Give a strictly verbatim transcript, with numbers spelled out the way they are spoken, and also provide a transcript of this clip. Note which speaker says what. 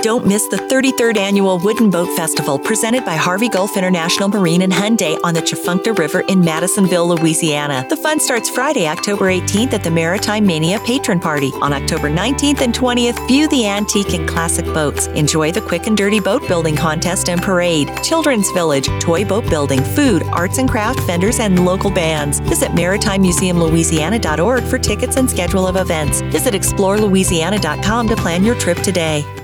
Speaker 1: Don't miss the thirty-third Annual Wooden Boat Festival presented by Harvey Gulf International Marine and Hyundai on the Tchefuncte River in Madisonville, Louisiana. The fun starts Friday, October eighteenth at the Maritime Mania Patron Party. On October nineteenth and twentieth, view the antique and classic boats. Enjoy the quick and dirty boat building contest and parade. Children's Village, toy boat building, food, arts and craft vendors, and local bands. Visit maritime museum louisiana dot org for tickets and schedule of events. Visit explore louisiana dot com to plan your trip today.